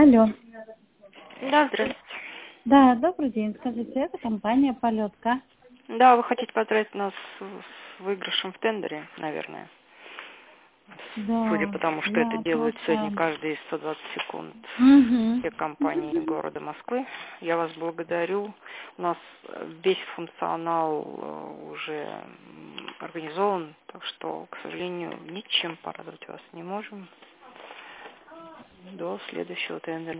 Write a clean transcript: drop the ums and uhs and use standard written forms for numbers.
Алло. Да, здравствуйте. Да, добрый день. Скажите, это компания «Полетка». Да, вы хотите поздравить нас с выигрышем в тендере, наверное. Судя Да, по тому, что это я делают сегодня просто... каждые 120 секунд Угу. все компании города Москвы. Я вас благодарю. У нас весь функционал уже организован, так что, к сожалению, ничем порадовать вас не можем до следующего тендера.